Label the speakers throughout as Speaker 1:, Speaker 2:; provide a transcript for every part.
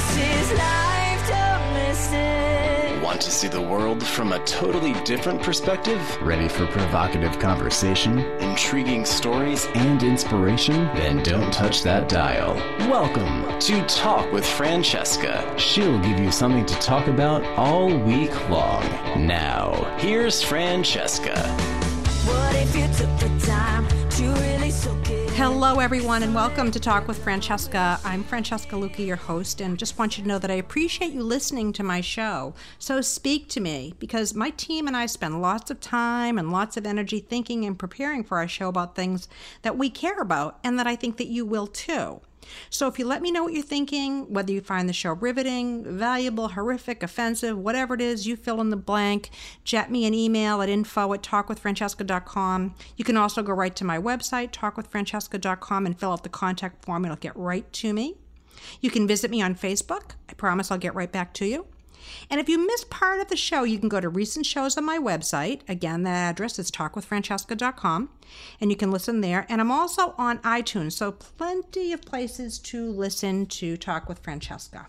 Speaker 1: This is life, don't miss it.
Speaker 2: Want to see the world from a totally different perspective? Ready for provocative conversation, intriguing stories, and inspiration? Then don't touch that dial. Welcome to Talk with Francesca. She'll give you something to talk about all week long. Now, here's Francesca.
Speaker 1: What if you took the time to really soak it?
Speaker 3: Hello, everyone, and welcome to Talk with Francesca. I'm Francesca Luca, your host, and just want you to know that I appreciate you listening to my show. So speak to me, because my team and I spend lots of time and lots of energy thinking and preparing for our show about things that we care about and that I think that you will too. So if you let me know what you're thinking, whether you find the show riveting, valuable, horrific, offensive, whatever it is, you fill in the blank, jet me an email at info@talkwithfrancesca.com. You can also go right to my website, talkwithfrancesca.com, and fill out the contact form. It'll get right to me. You can visit me on Facebook. I promise I'll get right back to you. And if you missed part of the show, you can go to recent shows on my website. Again, the address is talkwithfrancesca.com, and you can listen there. And I'm also on iTunes, so plenty of places to listen to Talk with Francesca.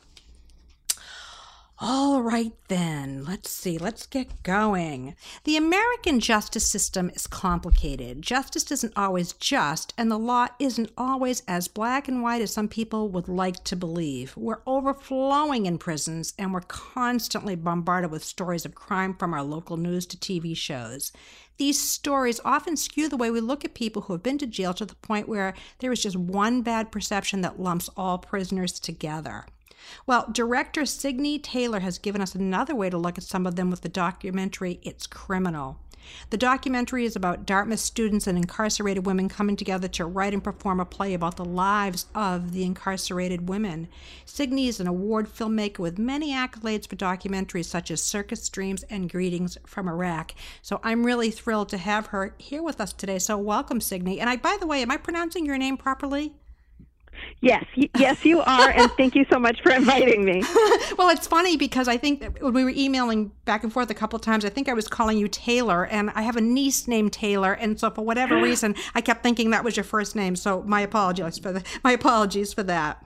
Speaker 3: All right, then. Let's get going. The American justice system is complicated. Justice isn't always just, and the law isn't always as black and white as some people would like to believe. We're overflowing in prisons, and we're constantly bombarded with stories of crime from our local news to TV shows. These stories often skew the way we look at people who have been to jail to the point where there is just one bad perception that lumps all prisoners together. Well, director Signe Taylor has given us another way to look at some of them with the documentary It's Criminal. The documentary is about Dartmouth students and incarcerated women coming together to write and perform a play about the lives of the incarcerated women. Signe is an award filmmaker with many accolades for documentaries such as Circus Dreams and Greetings from Iraq. So I'm really thrilled to have her here with us today. So welcome, Signe. And by the way, am I pronouncing your name properly?
Speaker 4: Yes, you are, and thank you so much for inviting me.
Speaker 3: Well, it's funny because I think that when we were emailing back and forth a couple of times, I think I was calling you Taylor, and I have a niece named Taylor, and so for whatever reason, I kept thinking that was your first name, so my apologies for that.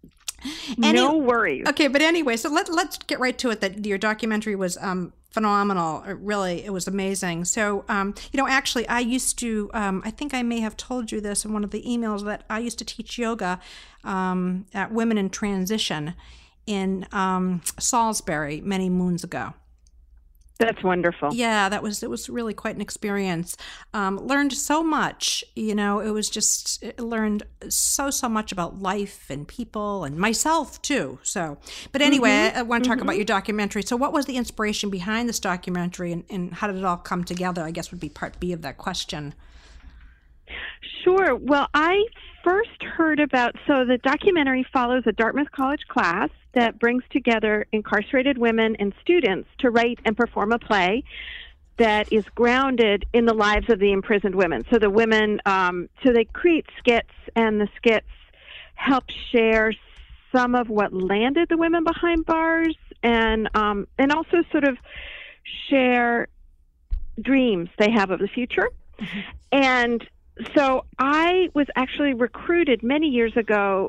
Speaker 4: No worries.
Speaker 3: Okay, but anyway, so let's get right to it. That your documentary was phenomenal. It was amazing. So, actually, I used to, I think I may have told you this in one of the emails, that I used to teach yoga at Women in Transition in Salisbury many moons ago.
Speaker 4: That's wonderful.
Speaker 3: Yeah, it was really quite an experience. Learned so much, learned so much about life and people and myself too. So, but anyway, I want to talk about your documentary. So what was the inspiration behind this documentary, and how did it all come together, I guess would be part B of that question.
Speaker 4: Sure. Well, I first heard so the documentary follows a Dartmouth College class that brings together incarcerated women and students to write and perform a play that is grounded in the lives of the imprisoned women. So the women, so they create skits, and the skits help share some of what landed the women behind bars, and also sort of share dreams they have of the future. Mm-hmm. And so I was actually recruited many years ago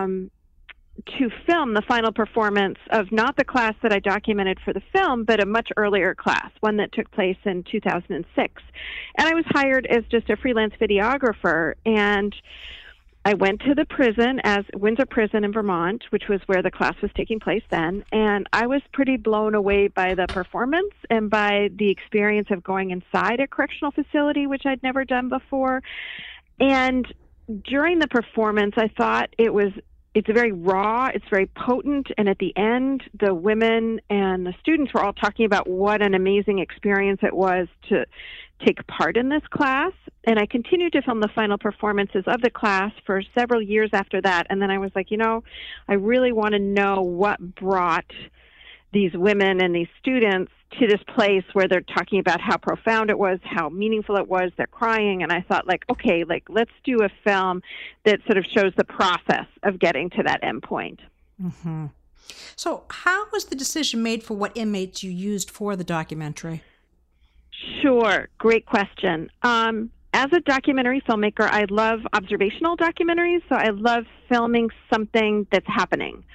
Speaker 4: to film the final performance of not the class that I documented for the film, but a much earlier class, one that took place in 2006. And I was hired as just a freelance videographer, and I went to the prison, as Windsor Prison in Vermont, which was where the class was taking place then, and I was pretty blown away by the performance and by the experience of going inside a correctional facility, which I'd never done before. And during the performance, I thought it's very raw, it's very potent, and at the end, the women and the students were all talking about what an amazing experience it was to take part in this class. And I continued to film the final performances of the class for several years after that. And then I was like, I really want to know what brought these women and these students to this place where they're talking about how profound it was, how meaningful it was, they're crying. And I thought, let's do a film that sort of shows the process of getting to that end point.
Speaker 3: Mm-hmm. So how was the decision made for what inmates you used for the documentary?
Speaker 4: Sure. Great question. As a documentary filmmaker, I love observational documentaries, so I love filming something that's happening.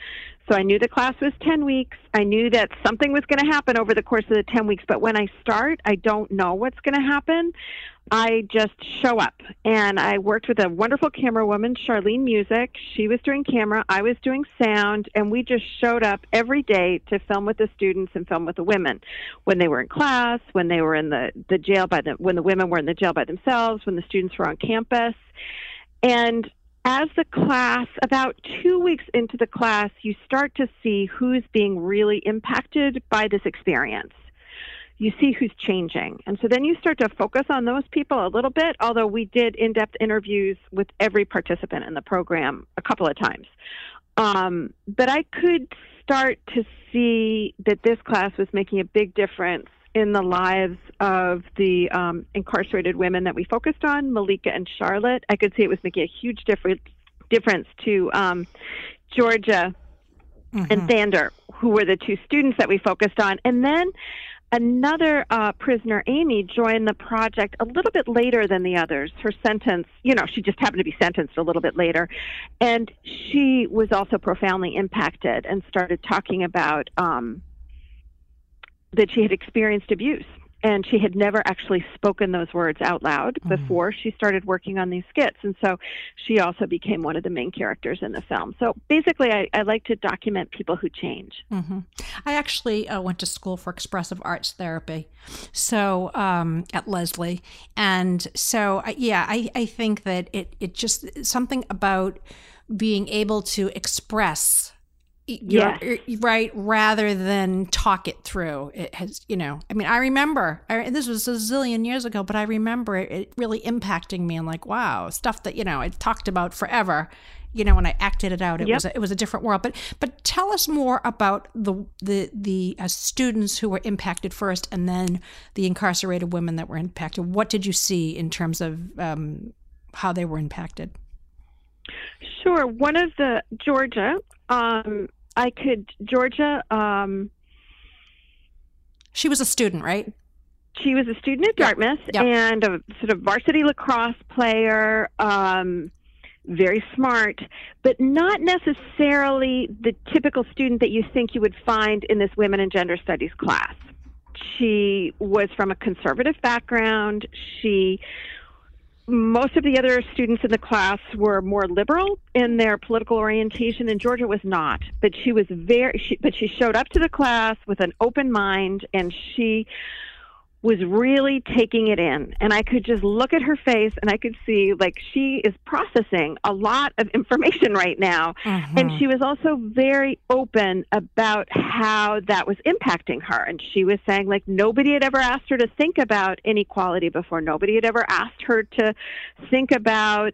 Speaker 4: So I knew the class was 10 weeks. I knew that something was going to happen over the course of the 10 weeks. But when I start, I don't know what's going to happen. I just show up. And I worked with a wonderful camera woman, Charlene Music. She was doing camera. I was doing sound. And we just showed up every day to film with the students and film with the women. When they were in class, when they were in the jail when the women were in the jail by themselves, when the students were on campus. And as the class, about 2 weeks into the class, you start to see who's being really impacted by this experience. You see who's changing. And so then you start to focus on those people a little bit, although we did in-depth interviews with every participant in the program a couple of times. But I could start to see that this class was making a big difference in the lives of the incarcerated women that we focused on, Malika and Charlotte. I could see it was making a huge difference to Georgia and Thander, who were the two students that we focused on. And then another prisoner, Amy, joined the project a little bit later than the others. Her sentence, she just happened to be sentenced a little bit later. And she was also profoundly impacted and started talking about that she had experienced abuse. And she had never actually spoken those words out loud before she started working on these skits. And so she also became one of the main characters in the film. So basically, I like to document people who change.
Speaker 3: I actually went to school for expressive arts therapy, so at Lesley. And so, I think that it just something about being able to express right, rather than talk it through. It has, I remember, this was a zillion years ago, but I remember it really impacting me and like, wow, stuff that, I talked about forever, when I acted it out, it was a different world. But tell us more about the students who were impacted first and then the incarcerated women that were impacted. What did you see in terms of how they were impacted?
Speaker 4: Sure. One of the Georgia,
Speaker 3: she was a student, right?
Speaker 4: She was a student at Dartmouth and a sort of varsity lacrosse player, very smart, but not necessarily the typical student that you think you would find in this women and gender studies class. She was from a conservative background. Most of the other students in the class were more liberal in their political orientation, and Georgia was not. But she was she showed up to the class with an open mind, and she was really taking it in. And I could just look at her face, and I could see, she is processing a lot of information right now. And she was also very open about how that was impacting her. And she was saying, nobody had ever asked her to think about inequality before. Nobody had ever asked her to think about,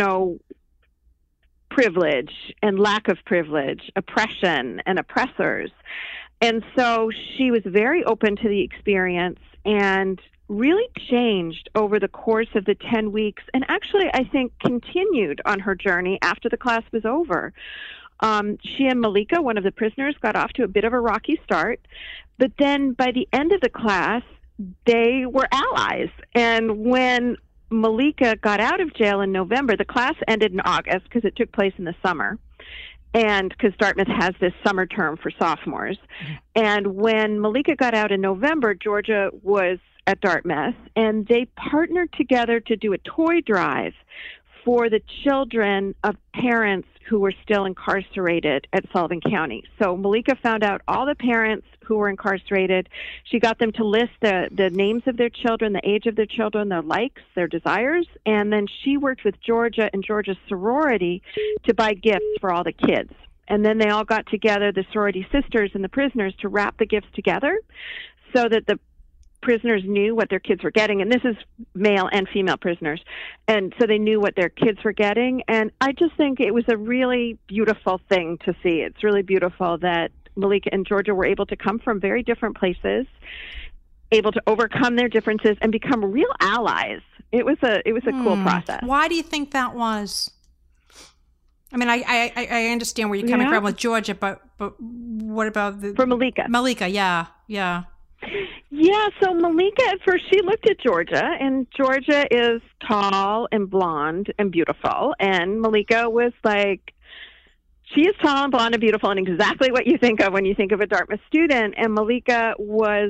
Speaker 4: privilege and lack of privilege, oppression and oppressors. And so she was very open to the experience and really changed over the course of the 10 weeks, and actually, I think, continued on her journey after the class was over. She and Malika, one of the prisoners, got off to a bit of a rocky start, but then by the end of the class, they were allies. And when Malika got out of jail in November, the class ended in August because it took place in the summer. And because Dartmouth has this summer term for sophomores. And when Malika got out in November, Georgia was at Dartmouth, and they partnered together to do a toy drive for the children of parents who were still incarcerated at Sullivan County. So Malika found out all the parents who were incarcerated. She got them to list the names of their children, the age of their children, their likes, their desires, and then she worked with Georgia and Georgia's sorority to buy gifts for all the kids. And then they all got together, the sorority sisters and the prisoners, to wrap the gifts together so that the prisoners knew what their kids were getting, and this is male and female prisoners, and so they knew what their kids were getting. And I just think it was a really beautiful thing to see. It's really beautiful that Malika and Georgia were able to come from very different places, able to overcome their differences and become real allies. It was a cool process.
Speaker 3: Why do you think that was? I mean, I understand where you're coming from with Georgia, but what about
Speaker 4: for Malika?
Speaker 3: Malika, yeah.
Speaker 4: Yeah, so Malika, at first, she looked at Georgia, and Georgia is tall and blonde and beautiful, and Malika was she is tall and blonde and beautiful and exactly what you think of when you think of a Dartmouth student. And Malika was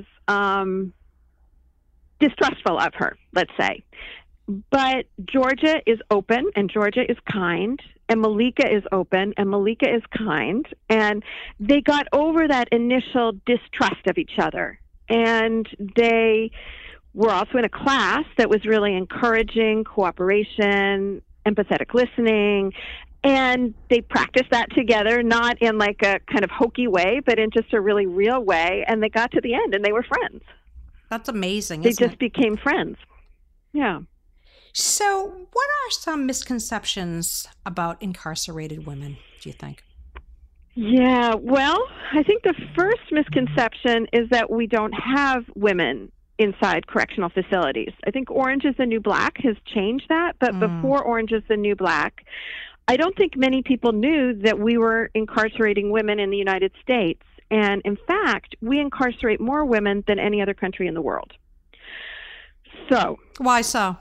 Speaker 4: distrustful of her, let's say. But Georgia is open and Georgia is kind, and Malika is open and Malika is kind. And they got over that initial distrust of each other. And they were also in a class that was really encouraging cooperation, empathetic listening. And they practiced that together, not in like a kind of hokey way, but in just a really real way. And they got to the end and they were friends.
Speaker 3: That's amazing.
Speaker 4: They just became friends. Yeah.
Speaker 3: So what are some misconceptions about incarcerated women, do you think?
Speaker 4: Yeah, well, I think the first misconception is that we don't have women inside correctional facilities. I think Orange is the New Black has changed that, but before Orange is the New Black, I don't think many people knew that we were incarcerating women in the United States. And in fact, we incarcerate more women than any other country in the world. So.
Speaker 3: Why so?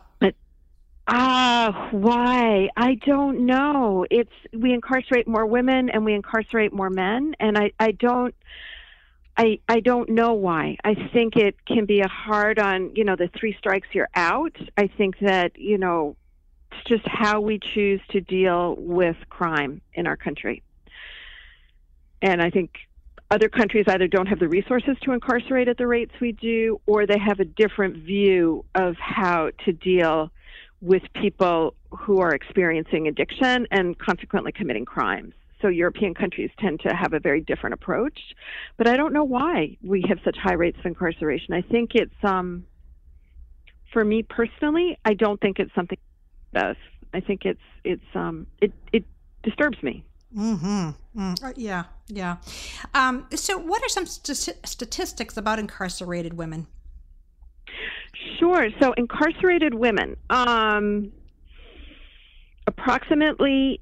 Speaker 4: Why? I don't know. We incarcerate more women and we incarcerate more men, and I don't know why. I think it can be a hard on, the 3 strikes you're out. I think that, it's just how we choose to deal with crime in our country. And I think other countries either don't have the resources to incarcerate at the rates we do, or they have a different view of how to deal with people who are experiencing addiction and consequently committing crimes. So European countries tend to have a very different approach, but I don't know why we have such high rates of incarceration. I think it's, for me personally, I don't think it's something of. I think it disturbs me.
Speaker 3: Yeah. So what are some statistics about incarcerated women?
Speaker 4: Sure. So incarcerated women, approximately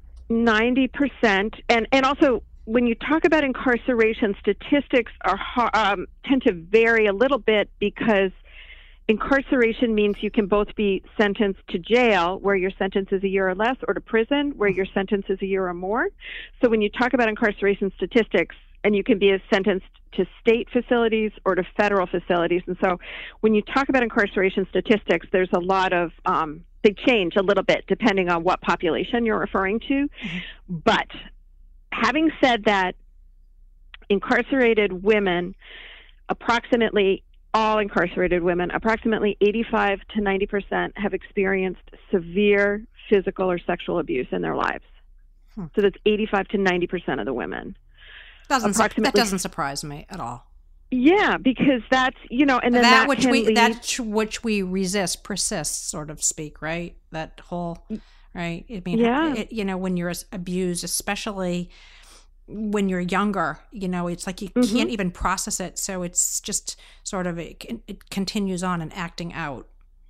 Speaker 4: 90%, and also when you talk about incarceration, statistics tend to vary a little bit because incarceration means you can both be sentenced to jail, where your sentence is a year or less, or to prison, where your sentence is a year or more. So when you talk about incarceration statistics, and you can be sentenced to state facilities or to federal facilities. And so when you talk about incarceration statistics, there's a lot of, they change a little bit depending on what population you're referring to. Mm-hmm. But having said that, incarcerated women, approximately all incarcerated women, approximately 85 to 90% have experienced severe physical or sexual abuse in their lives. So that's 85 to 90% of the women.
Speaker 3: That doesn't surprise me at all.
Speaker 4: Yeah, because that's, and then that
Speaker 3: which we resist persists, sort of speak, right? That whole, right? I mean, when you're abused, especially when you're younger, it's like you can't even process it. So it's just sort of, it continues on and acting out.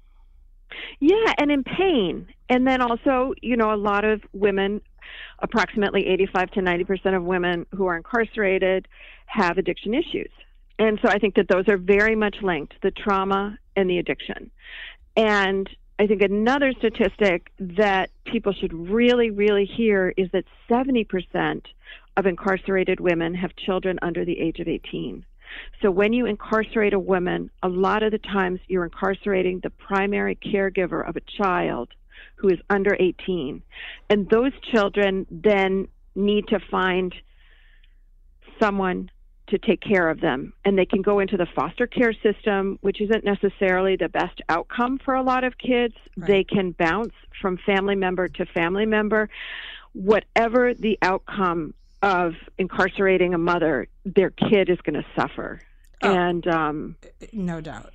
Speaker 4: Yeah, and in pain. And then also, a lot of women, approximately 85 to 90% of women who are incarcerated have addiction issues. And so I think that those are very much linked, the trauma and the addiction. And I think another statistic that people should really, really hear is that 70% of incarcerated women have children under the age of 18. So when you incarcerate a woman, a lot of the times you're incarcerating the primary caregiver of a child who is under 18. And those children then need to find someone to take care of them. And they can go into the foster care system, which isn't necessarily the best outcome for a lot of kids. Right. They can bounce from family member to family member. Whatever the outcome of incarcerating a mother, their kid is going to suffer.
Speaker 3: Oh,
Speaker 4: and
Speaker 3: no doubt.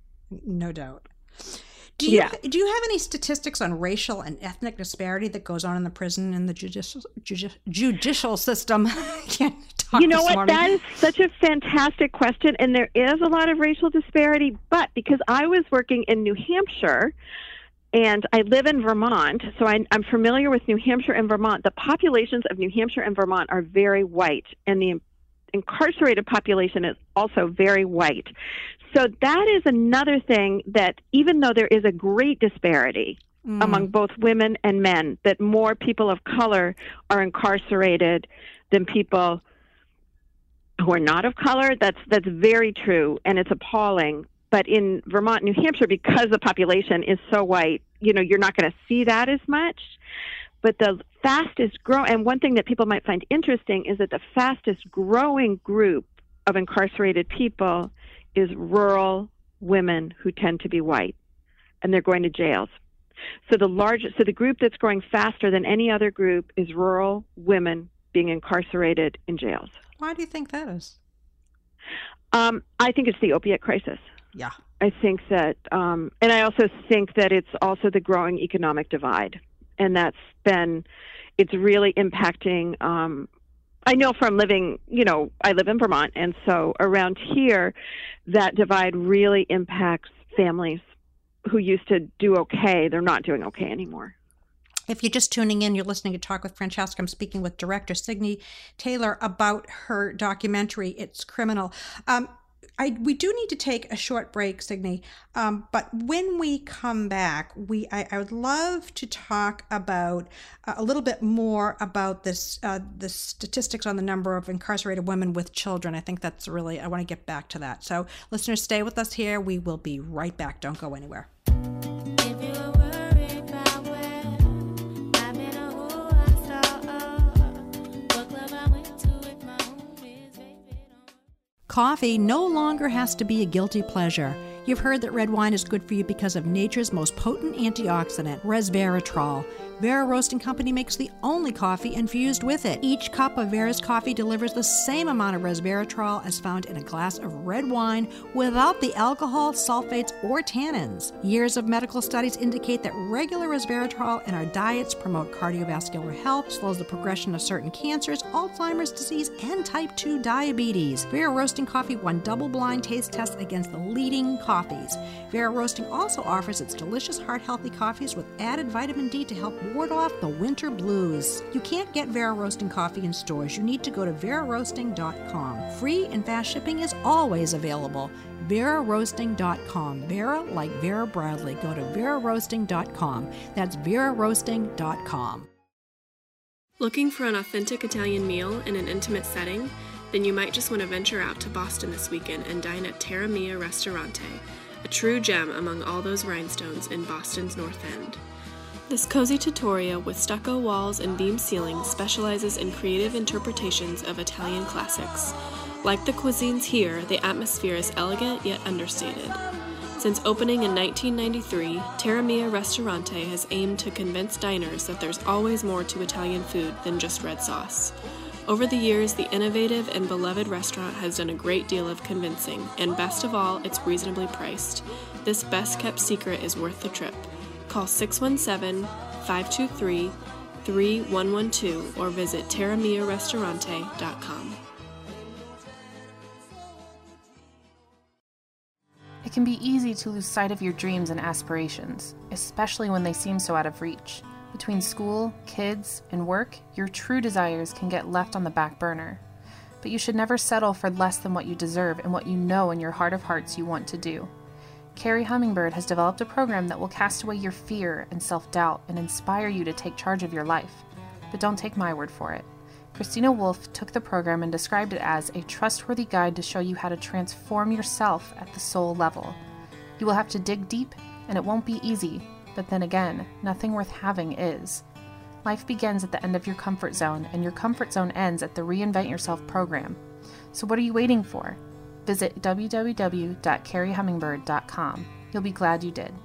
Speaker 3: Do you have any statistics on racial and ethnic disparity that goes on in the prison and the judicial system?
Speaker 4: That is such a fantastic question, and there is a lot of racial disparity. But because I was working in New Hampshire, and I live in Vermont, so I'm familiar with New Hampshire and Vermont. The populations of New Hampshire and Vermont are very white, and the incarcerated population is also very white. So that is another thing that, even though there is a great disparity among both women and men, that more people of color are incarcerated than people who are not of color. That's very true, and it's appalling. But in Vermont, New Hampshire, because the population is so white, you're not going to see that as much. But the fastest growing, and one thing that people might find interesting is that the fastest growing group of incarcerated people is rural women who tend to be white, and they're going to jails. So the group that's growing faster than any other group is rural women being incarcerated in jails.
Speaker 3: Why do you think that is?
Speaker 4: I think it's the opiate crisis.
Speaker 3: Yeah.
Speaker 4: I think that, and I also think that it's also the growing economic divide. And it's really impacting, I know from living, I live in Vermont, and so around here, that divide really impacts families who used to do okay. They're not doing okay anymore.
Speaker 3: If you're just tuning in, you're listening to Talk with Francesca. I'm speaking with director Signe Taylor about her documentary, It's Criminal. We do need to take a short break, Signe, but when we come back, I would love to talk about a little bit more about the statistics on the number of incarcerated women with children. I think that's really, I want to get back to that. So listeners, stay with us here. We will be right back. Don't go anywhere. Coffee no longer has to be a guilty pleasure. You've heard that red wine is good for you because of nature's most potent antioxidant, resveratrol. Vera Roasting Company makes the only coffee infused with it. Each cup of Vera's coffee delivers the same amount of resveratrol as found in a glass of red wine without the alcohol, sulfates, or tannins. Years of medical studies indicate that regular resveratrol in our diets promote cardiovascular health, slows the progression of certain cancers, Alzheimer's disease, and type 2 diabetes. Vera Roasting Coffee won double-blind taste tests against the leading coffees. Vera Roasting also offers its delicious heart-healthy coffees with added vitamin D to help ward off the winter blues. You can't get Vera Roasting coffee in stores. You need to go to veraroasting.com. Free and fast shipping is always available. veraroasting.com. Vera like Vera Bradley. Go to veraroasting.com. That's veraroasting.com.
Speaker 5: Looking for an authentic Italian meal in an intimate setting? Then you might just want to venture out to Boston this weekend and dine at Terra Mia Ristorante, a true gem among all those rhinestones in Boston's North End. This cozy trattoria with stucco walls and beam ceilings specializes in creative interpretations of Italian classics. Like the cuisines here, the atmosphere is elegant yet understated. Since opening in 1993, Terra Mia Ristorante has aimed to convince diners that there's always more to Italian food than just red sauce. Over the years, the innovative and beloved restaurant has done a great deal of convincing, and best of all, it's reasonably priced. This best-kept secret is worth the trip. Call 617-523-3112 or visit terramiaristorante.com.
Speaker 6: It can be easy to lose sight of your dreams and aspirations, especially when they seem so out of reach. Between school, kids, and work, your true desires can get left on the back burner. But you should never settle for less than what you deserve and what you know in your heart of hearts you want to do. Carrie Hummingbird has developed a program that will cast away your fear and self-doubt and inspire you to take charge of your life. But don't take my word for it. Christina Wolf took the program and described it as a trustworthy guide to show you how to transform yourself at the soul level. You will have to dig deep, and it won't be easy, but then again, nothing worth having is. Life begins at the end of your comfort zone, and your comfort zone ends at the Reinvent Yourself program. So what are you waiting for? Visit www.carriehummingbird.com. You'll be glad you did.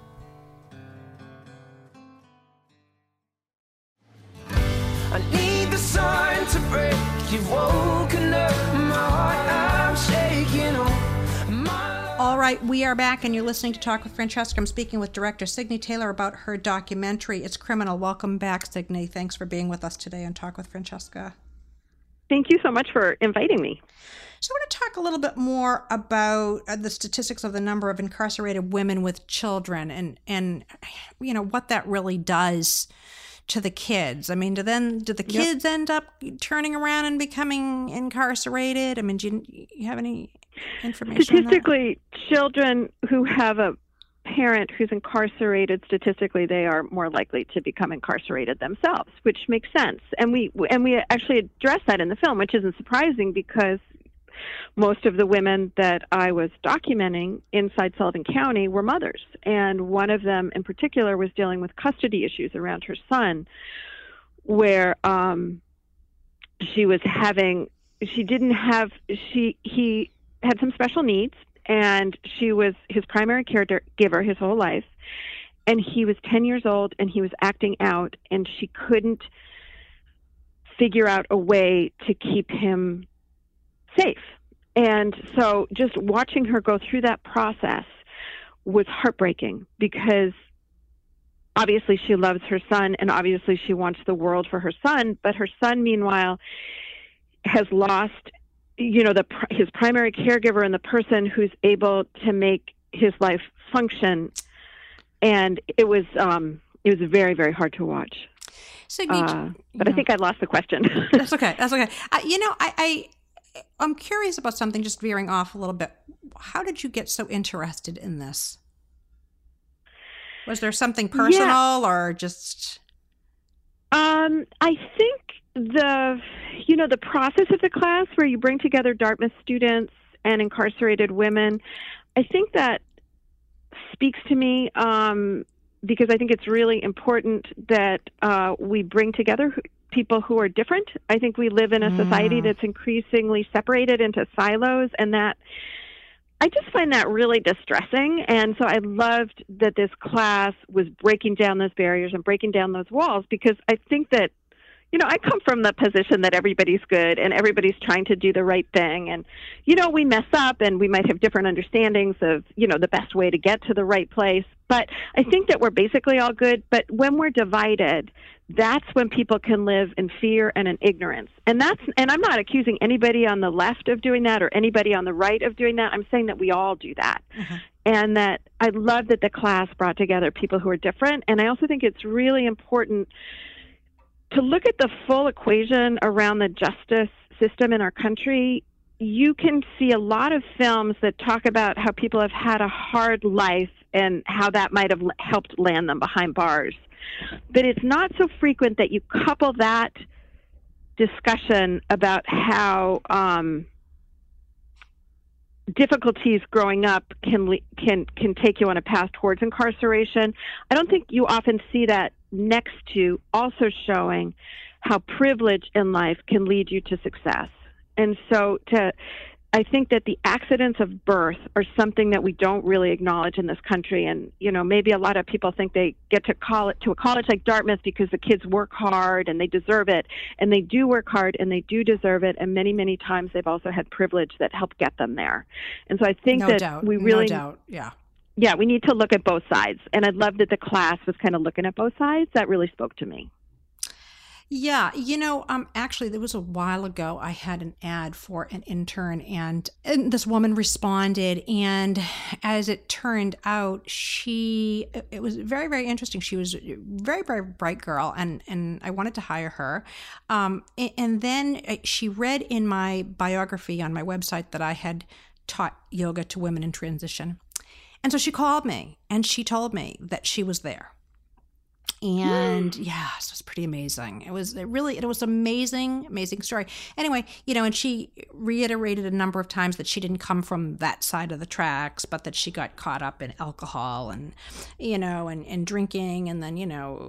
Speaker 7: I need the sun to break. You've woken up my heart. I'm shaking on my...
Speaker 3: All right, we are back, and you're listening to Talk with Francesca. I'm speaking with director Signe Taylor about her documentary, It's Criminal. Welcome back, Signe. Thanks for being with us today on Talk with Francesca.
Speaker 4: Thank you so much for inviting me.
Speaker 3: So I want to talk a little bit more about the statistics of the number of incarcerated women with children and you know, what that really does to the kids. I mean, do the kids end up turning around and becoming incarcerated? I mean, do you have any information
Speaker 4: Statistically, children who have a parent who's incarcerated, statistically, they are more likely to become incarcerated themselves, which makes sense. And we actually address that in the film, which isn't surprising because most of the women that I was documenting inside Sullivan County were mothers. And one of them in particular was dealing with custody issues around her son, where he had some special needs, and she was his primary caregiver his whole life. And he was 10 years old and he was acting out, and she couldn't figure out a way to keep him safe. And so just watching her go through that process was heartbreaking, because obviously she loves her son and obviously she wants the world for her son, but her son, meanwhile, has lost, his primary caregiver and the person who's able to make his life function. And it was very, very hard to watch.
Speaker 3: So,
Speaker 4: but I think I lost the question.
Speaker 3: That's okay. I'm curious about something, just veering off a little bit. How did you get so interested in this? Was there something personal or just?
Speaker 4: I think the process of the class where you bring together Dartmouth students and incarcerated women, I think that speaks to me because I think it's really important that we bring together people who are different. I think we live in a society that's increasingly separated into silos, and that I just find that really distressing. And so I loved that this class was breaking down those barriers and breaking down those walls, because I think that, I come from the position that everybody's good and everybody's trying to do the right thing. And, we mess up and we might have different understandings of, the best way to get to the right place. But I think that we're basically all good. But when we're divided, that's when people can live in fear and in ignorance. And I'm not accusing anybody on the left of doing that or anybody on the right of doing that. I'm saying that we all do that. Mm-hmm. And that I love that the class brought together people who are different. And I also think it's really important to look at the full equation around the justice system in our country. You can see a lot of films that talk about how people have had a hard life and how that might have helped land them behind bars. But it's not so frequent that you couple that discussion about how difficulties growing up can take you on a path towards incarceration. I don't think you often see that next to also showing how privilege in life can lead you to success. And so I think that the accidents of birth are something that we don't really acknowledge in this country. And, maybe a lot of people think they get to a college like Dartmouth because the kids work hard and they deserve it. And they do work hard and they do deserve it. And many, many times they've also had privilege that helped get them there. And so I think we really...
Speaker 3: No doubt, yeah.
Speaker 4: Yeah, we need to look at both sides. And I love that the class was kind of looking at both sides. That really spoke to me.
Speaker 3: Yeah, actually, there was a while ago, I had an ad for an intern, and this woman responded, and as it turned out, it was very, very interesting. She was a very, very bright girl, and I wanted to hire her. And then she read in my biography on my website that I had taught yoga to women in transition. And so she called me, and she told me that she was there. And yes, it was pretty amazing. It was amazing, amazing story. Anyway, and she reiterated a number of times that she didn't come from that side of the tracks, but that she got caught up in alcohol and, and drinking, and then,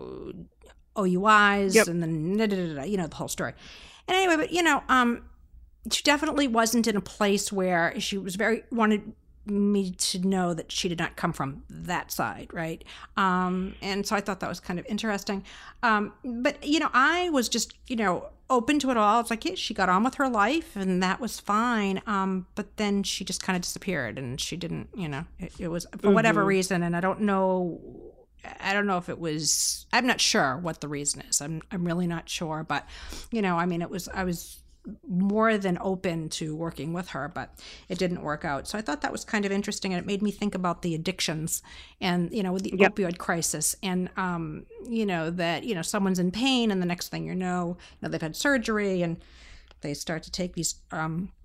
Speaker 3: OUIs, yep. And then, the whole story. And anyway, but, she definitely wasn't in a place where she was wanted me to know that she did not come from that side, right? And so I thought that was kind of interesting. But, I was just, open to it all. It's like, yeah, she got on with her life and that was fine. But then she just kind of disappeared and she didn't, it was for whatever reason. And I don't know if it was, I'm not sure what the reason is. I'm really not sure. But, I was more than open to working with her, but it didn't work out. So I thought that was kind of interesting, and it made me think about the addictions and, with the opioid crisis, and, that, someone's in pain, and the next thing they've had surgery, and they start to take these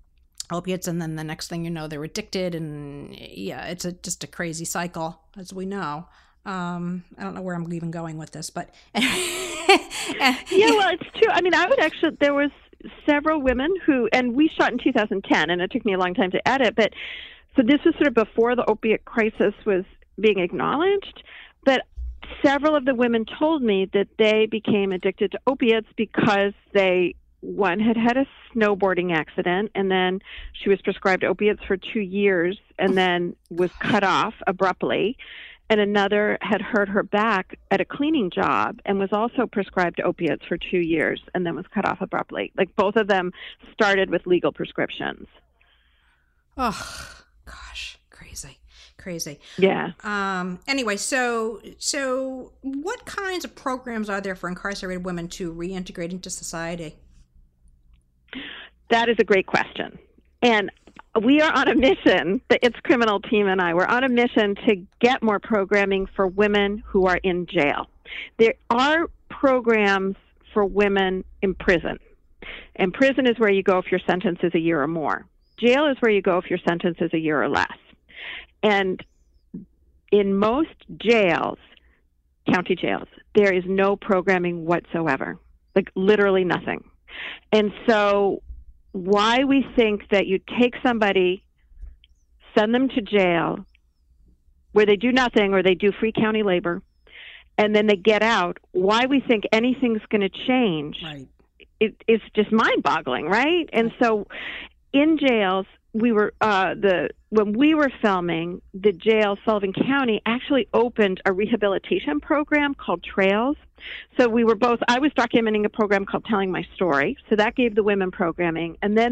Speaker 3: opiates, and then the next thing you know, they're addicted, and yeah, it's just a crazy cycle, as we know. I don't know where I'm even going with this, but
Speaker 4: yeah, well, it's true. I mean, there was several women who, and we shot in 2010, and it took me a long time to edit, but so this was sort of before the opiate crisis was being acknowledged, but several of the women told me that they became addicted to opiates because one had had a snowboarding accident, and then she was prescribed opiates for 2 years and then was cut off abruptly. And another had hurt her back at a cleaning job and was also prescribed opiates for 2 years and then was cut off abruptly. Like, both of them started with legal prescriptions.
Speaker 3: Oh, gosh, crazy.
Speaker 4: Yeah.
Speaker 3: Anyway, so what kinds of programs are there for incarcerated women to reintegrate into society?
Speaker 4: That is a great question. And we are on a mission, the It's Criminal team and I, we're on a mission to get more programming for women who are in jail. There are programs for women in prison. And prison is where you go if your sentence is a year or more. Jail is where you go if your sentence is a year or less. And in most jails, county jails, there is no programming whatsoever, like literally nothing. And so why we think that you take somebody, send them to jail where they do nothing or they do free county labor, and then they get out, why we think anything's going to change,
Speaker 3: right,
Speaker 4: it's just mind-boggling, right? And so in jails, we were when we were filming, the jail, Sullivan County, actually opened a rehabilitation program called Trails. So I was documenting a program called Telling My Story. So that gave the women programming. And then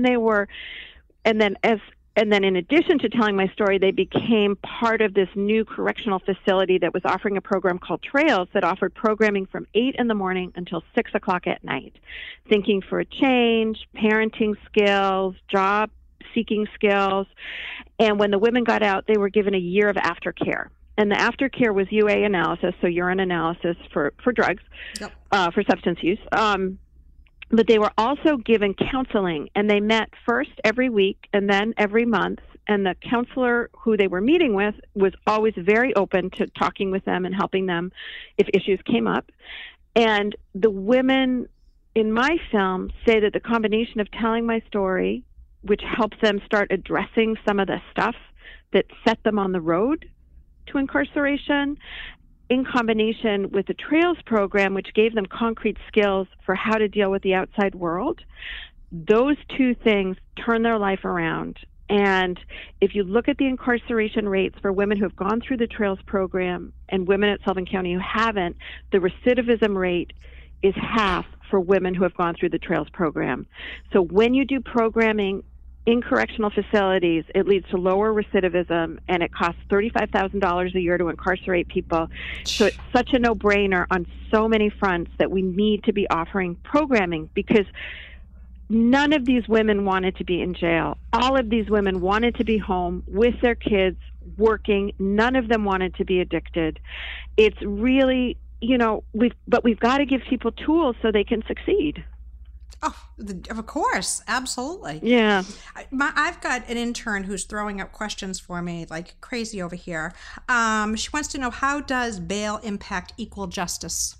Speaker 4: in addition to Telling My Story, they became part of this new correctional facility that was offering a program called Trails that offered programming from 8 in the morning until 6 o'clock at night. Thinking for a change, parenting skills, job seeking skills. And when the women got out, they were given a year of aftercare. And the aftercare was UA analysis, so urine analysis for drugs,
Speaker 3: yep,
Speaker 4: for substance use. But they were also given counseling, and they met first every week and then every month. And the counselor who they were meeting with was always very open to talking with them and helping them if issues came up. And the women in my film say that the combination of Telling My Story, which helps them start addressing some of the stuff that set them on the road to incarceration, in combination with the Trails program, which gave them concrete skills for how to deal with the outside world, those two things turn their life around. And if you look at the incarceration rates for women who have gone through the Trails program and women at Sullivan County who haven't, the recidivism rate is half for women who have gone through the Trails program. So when you do programming in correctional facilities, it leads to lower recidivism, and it costs $35,000 a year to incarcerate people. So it's such a no-brainer on so many fronts that we need to be offering programming, because none of these women wanted to be in jail. All of these women wanted to be home with their kids, working. None of them wanted to be addicted. It's really, we've got to give people tools so they can succeed.
Speaker 3: Oh, of course. Absolutely.
Speaker 4: Yeah.
Speaker 3: I've got an intern who's throwing up questions for me like crazy over here. She wants to know, how does bail impact equal justice?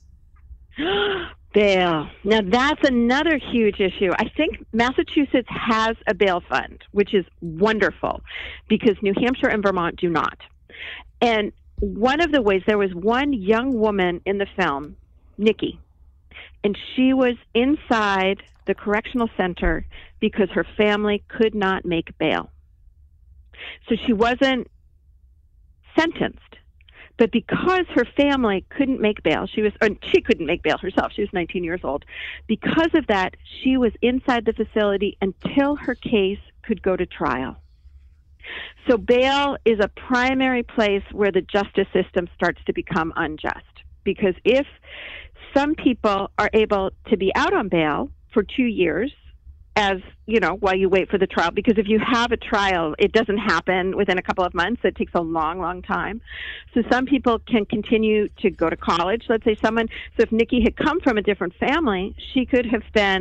Speaker 4: Bail. Now, that's another huge issue. I think Massachusetts has a bail fund, which is wonderful, because New Hampshire and Vermont do not. And one of the ways, there was one young woman in the film, Nikki, and she was inside the correctional center because her family could not make bail. So she wasn't sentenced, but because her family couldn't make bail, she couldn't make bail herself. She was 19 years old. Because of that, she was inside the facility until her case could go to trial. So bail is a primary place where the justice system starts to become unjust, because if some people are able to be out on bail for 2 years, as while you wait for the trial, because if you have a trial, it doesn't happen within a couple of months. It takes a long, long time. So some people can continue to go to college. Let's say so if Nikki had come from a different family, she could have been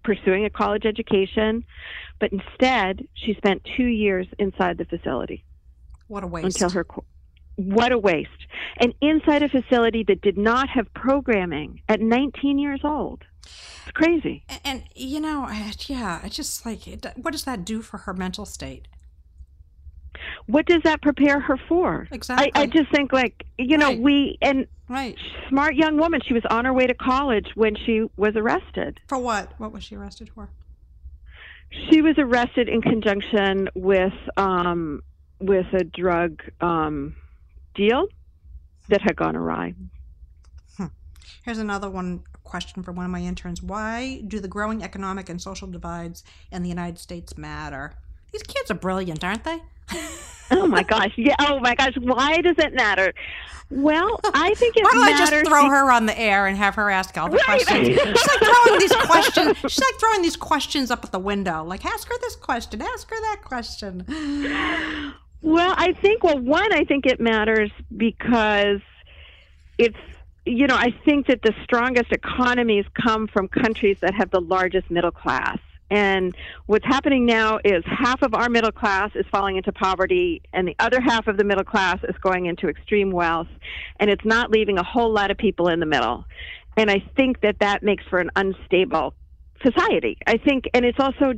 Speaker 4: pursuing a college education, but instead she spent 2 years inside the facility.
Speaker 3: What a waste.
Speaker 4: What a waste. And inside a facility that did not have programming at 19 years old. It's crazy.
Speaker 3: And you know, it's just like, what does that do for her mental state?
Speaker 4: What does that prepare her for?
Speaker 3: Exactly.
Speaker 4: I just think, like, you know,
Speaker 3: Right.
Speaker 4: Smart young woman. She was on her way to college when she was arrested.
Speaker 3: For what? What was she arrested for?
Speaker 4: She was arrested in conjunction with a drug deal that had gone awry.
Speaker 3: Here's another question from one of my interns. Why do the growing economic and social divides in the United States matter? These kids are brilliant, aren't they?
Speaker 4: Oh my gosh! Yeah. Oh my gosh! Why does it matter? Well, I think it
Speaker 3: matters. Why don't I just throw her on the air and have her ask all the questions? She's like throwing these questions. She's like throwing these questions up at the window. Like, ask her this question. Ask her that question.
Speaker 4: Well, I think it matters because it's, you know, I think that the strongest economies come from countries that have the largest middle class. And what's happening now is half of our middle class is falling into poverty, and the other half of the middle class is going into extreme wealth, and it's not leaving a whole lot of people in the middle. And I think that makes for an unstable society. I think, and it's also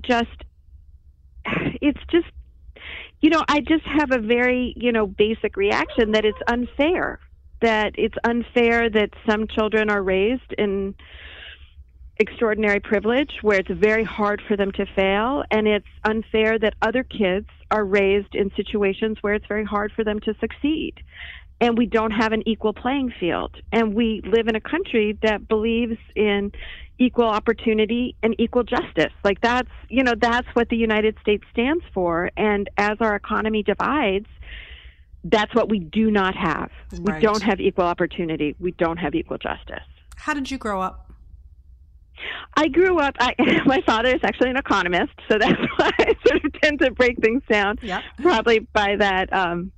Speaker 4: it's just, you know, I just have a very, you know, basic reaction that it's unfair. That it's unfair that some children are raised in extraordinary privilege where it's very hard for them to fail, and it's unfair that other kids are raised in situations where it's very hard for them to succeed. And we don't have an equal playing field. And we live in a country that believes in equal opportunity and equal justice. Like, that's what the United States stands for. And as our economy divides, that's what we do not have.
Speaker 3: Right.
Speaker 4: We don't have equal opportunity. We don't have equal justice.
Speaker 3: How did you grow up?
Speaker 4: I grew up, my father is actually an economist, so that's why I sort of tend to break things down.
Speaker 3: Yep.
Speaker 4: Probably by that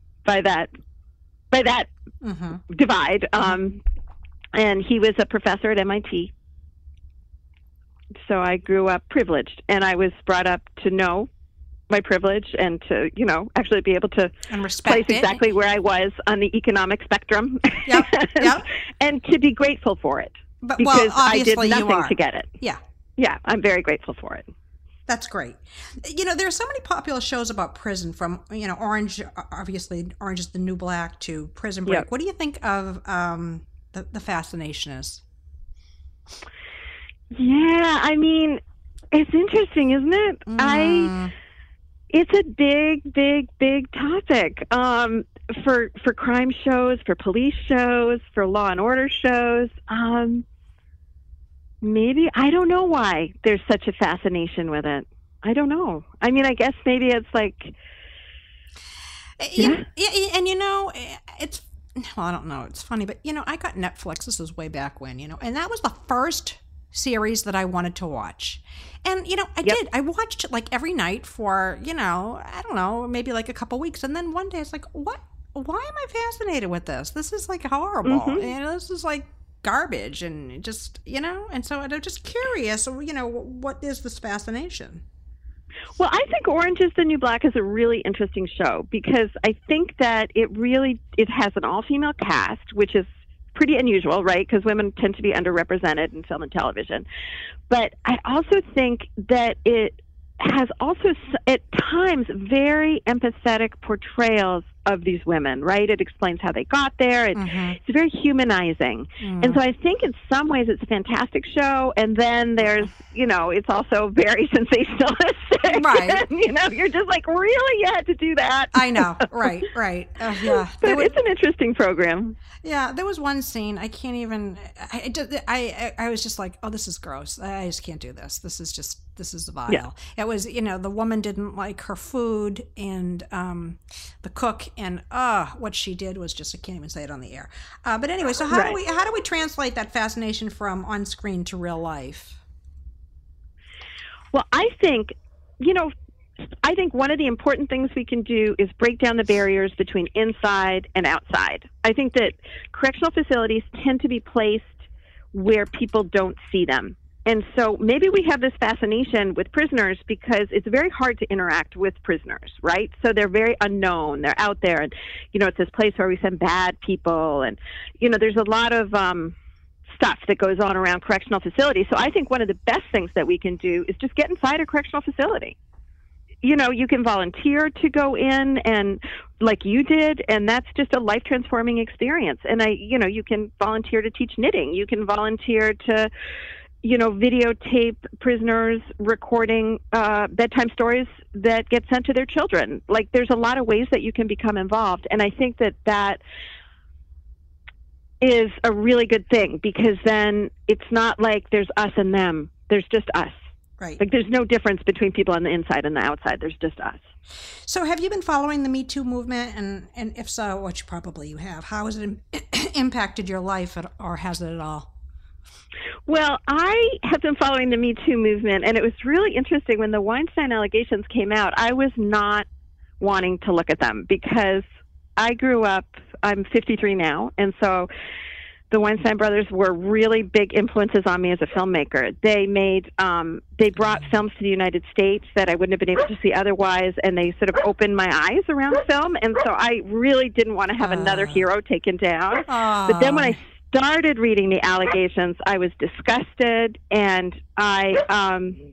Speaker 3: Mm-hmm.
Speaker 4: divide. And he was a professor at MIT. So I grew up privileged, and I was brought up to know my privilege and to, you know, actually be able to place exactly where I was on the economic spectrum.
Speaker 3: Yep. Yep.
Speaker 4: And to be grateful for it.
Speaker 3: But,
Speaker 4: because
Speaker 3: obviously
Speaker 4: I did nothing to get it.
Speaker 3: Yeah.
Speaker 4: Yeah, I'm very grateful for it.
Speaker 3: That's great. You know, there are so many popular shows about prison, from, you know, Orange, obviously Orange is the New Black, to Prison Break. Yep. What do you think of the fascination is? Yeah,
Speaker 4: I mean, it's interesting, isn't it? It's a big topic for crime shows, for police shows, for Law and Order shows. Maybe, I don't know why there's such a fascination with it. I don't know. I mean, I guess maybe it's like...
Speaker 3: Yeah, and you know, I don't know, it's funny, but, you know, I got Netflix, this was way back when, you know, and that was the first series that I wanted to watch. And, you know, I did. I watched it like every night for, you know, I don't know, maybe like a couple weeks. And then one day it's like, why am I fascinated with this? This is like horrible.
Speaker 4: Mm-hmm.
Speaker 3: You know, this is like garbage, and just, you know, and so I'm just curious, you know, what is this fascination?
Speaker 4: Well, I think Orange is the New Black is a really interesting show because I think that it has an all-female cast, which is pretty unusual, right? Because women tend to be underrepresented in film and television. But I also think that it has also, at times, very empathetic portrayals of these women, right? It explains how they got there. It's very humanizing. And so I think in some ways it's a fantastic show. And then there's, you know, it's also very sensationalistic.
Speaker 3: Right.
Speaker 4: And, you know, you're just like, really? You had to do that?
Speaker 3: I know. Right. Yeah.
Speaker 4: But it's an interesting program.
Speaker 3: Yeah. There was one scene, I can't even, I was just like, oh, this is gross. I just can't do this. This is vile. Yeah. It was, you know, the woman didn't like her food, and the cook, and what she did was just, I can't even say it on the air. But anyway, so how do we translate that fascination from on screen to real life?
Speaker 4: Well, I think one of the important things we can do is break down the barriers between inside and outside. I think that correctional facilities tend to be placed where people don't see them. And so maybe we have this fascination with prisoners because it's very hard to interact with prisoners, right? So they're very unknown. They're out there. And, it's this place where we send bad people. And, there's a lot of stuff that goes on around correctional facilities. So I think one of the best things that we can do is just get inside a correctional facility. You can volunteer to go in and like you did, and that's just a life-transforming experience. And you can volunteer to teach knitting. You can volunteer to, videotape prisoners recording bedtime stories that get sent to their children. Like, there's a lot of ways that you can become involved. And I think that is a really good thing, because then it's not like there's us and them. There's just us.
Speaker 3: Right.
Speaker 4: Like, there's no difference between people on the inside and the outside. There's just us.
Speaker 3: So have you been following the Me Too movement? And if so, which probably you have, how has it impacted your life, or has it at all?
Speaker 4: Well, I have been following the Me Too movement, and it was really interesting when the Weinstein allegations came out. I was not wanting to look at them because I grew up, I'm 53 now, and so the Weinstein brothers were really big influences on me as a filmmaker. They brought films to the United States that I wouldn't have been able to see otherwise, and they sort of opened my eyes around film, and so I really didn't want to have another hero taken down. But then when I started reading the allegations, I was disgusted, and I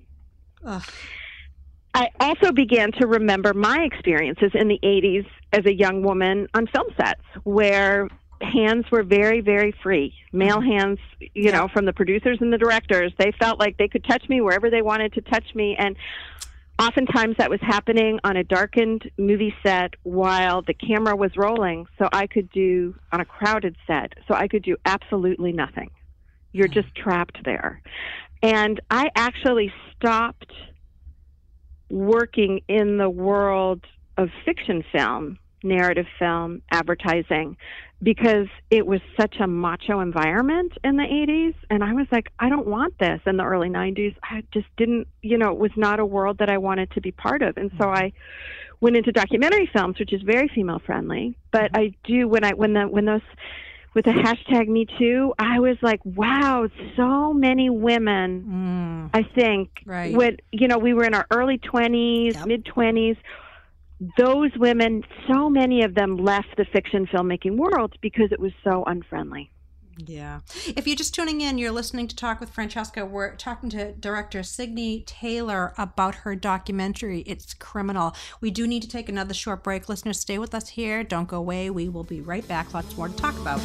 Speaker 4: also began to remember my experiences in the 80s as a young woman on film sets, where hands were very, very free. Male hands, from the producers and the directors. They felt like they could touch me wherever they wanted to touch me. And oftentimes that was happening on a darkened movie set while the camera was rolling. So I could do, on a crowded set, so I could do absolutely nothing. You're just trapped there. And I actually stopped working in the world of fiction film, narrative film, advertising, because it was such a macho environment in the 80s. And I was like, I don't want this. In the early 90s, I just didn't, it was not a world that I wanted to be part of. And so I went into documentary films, which is very female friendly. But I do, with the hashtag Me Too, I was like, wow, so many women, I think,
Speaker 3: right.
Speaker 4: We were in our early 20s, mid-20s. Those women, so many of them left the fiction filmmaking world because it was so unfriendly.
Speaker 3: Yeah. If you're just tuning in, you're listening to Talk with Francesca. We're talking to director Signe Taylor about her documentary, It's Criminal. We do need to take another short break. Listeners, stay with us here. Don't go away. We will be right back. Lots more to talk about.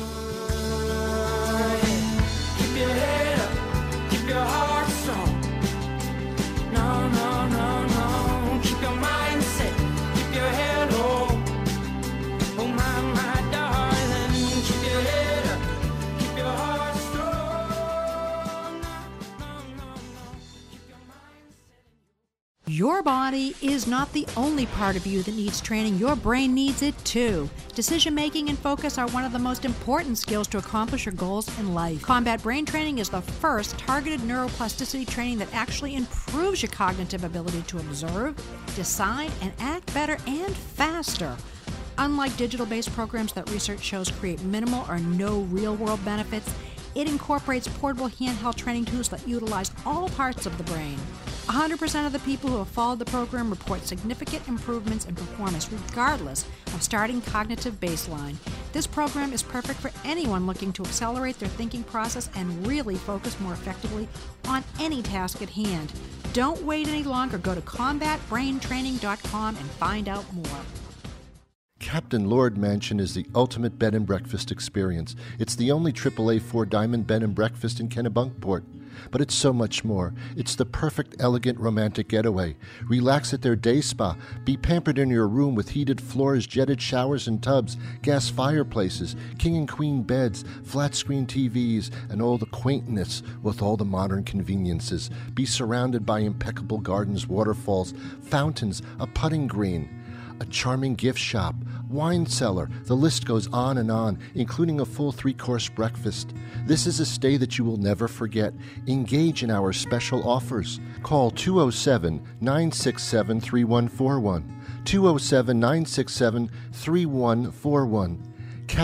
Speaker 7: Keep your head up, keep your heart strong. No, no, no, no. Keep your mind set, keep your head low. Oh my darling, keep your head up, keep your heart strong. No, no, no. Keep your mind set.
Speaker 3: Your body is not the only part of you that needs training. Your brain needs it too. Decision-making and focus are one of the most important skills to accomplish your goals in life. Combat Brain Training is the first targeted neuroplasticity training that actually improves your cognitive ability to observe, decide, and act better and faster. Unlike digital-based programs that research shows create minimal or no real-world benefits, it incorporates portable handheld training tools that utilize all parts of the brain. 100% of the people who have followed the program report significant improvements in performance regardless of starting cognitive baseline. This program is perfect for anyone looking to accelerate their thinking process and really focus more effectively on any task at hand. Don't wait any longer. Go to combatbraintraining.com and find out more.
Speaker 8: Captain Lord Mansion is the ultimate bed and breakfast experience. It's the only AAA 4-diamond bed and breakfast in Kennebunkport. But it's so much more. It's the perfect, elegant, romantic getaway. Relax at their day spa. Be pampered in your room with heated floors, jetted showers and tubs, gas fireplaces, king and queen beds, flat-screen TVs, and all the quaintness with all the modern conveniences. Be surrounded by impeccable gardens, waterfalls, fountains, a putting green, a charming gift shop, wine cellar. The list goes on, including a full 3-course breakfast. This is a stay that you will never forget. Engage in our special offers. Call 207-967-3141. 207-967-3141.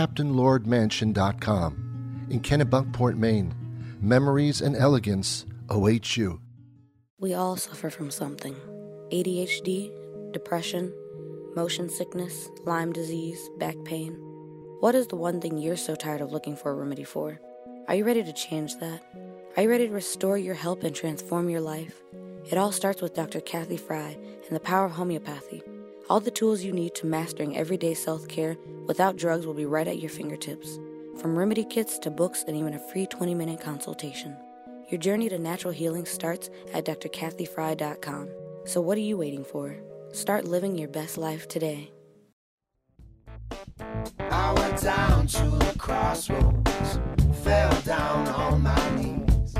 Speaker 8: CaptainLordMansion.com. In Kennebunkport, Maine. Memories and elegance awaits you.
Speaker 9: We all suffer from something. ADHD, depression, motion sickness, Lyme disease, back pain. What is the one thing you're so tired of looking for a remedy for? Are you ready to change that? Are you ready to restore your health and transform your life? It all starts with Dr. Kathy Fry and the power of homeopathy. All the tools you need to mastering everyday self-care without drugs will be right at your fingertips. From remedy kits to books and even a free 20-minute consultation. Your journey to natural healing starts at drkathyfry.com. So what are you waiting for? Start living your best life today.
Speaker 7: I went down to the crossroads, fell down on my knees.